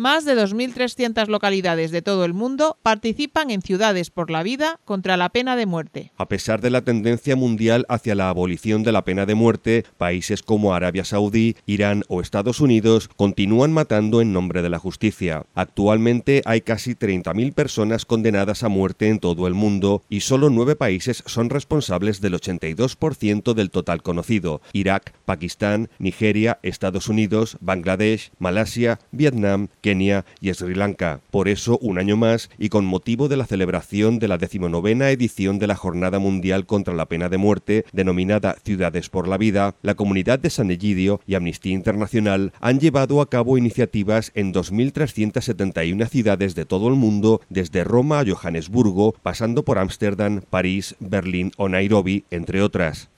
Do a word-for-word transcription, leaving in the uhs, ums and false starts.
Más de dos mil trescientas localidades de todo el mundo participan en Ciudades por la Vida contra la pena de muerte. A pesar de la tendencia mundial hacia la abolición de la pena de muerte, países como Arabia Saudí, Irán o Estados Unidos continúan matando en nombre de la justicia. Actualmente hay casi treinta mil personas condenadas a muerte en todo el mundo y solo nueve países son responsables del ochenta y dos por ciento del total conocido: Irak, Pakistán, Nigeria, Estados Unidos, Bangladesh, Malasia, Vietnam, Kenia y Sri Lanka. Por eso, un año más, y con motivo de la celebración de la decimonovena edición de la Jornada Mundial contra la Pena de Muerte, denominada Ciudades por la Vida, la Comunidad de San Egidio y Amnistía Internacional han llevado a cabo iniciativas en dos mil trescientas setenta y una ciudades de todo el mundo, desde Roma a Johannesburgo, pasando por Ámsterdam, París, Berlín o Nairobi, entre otras.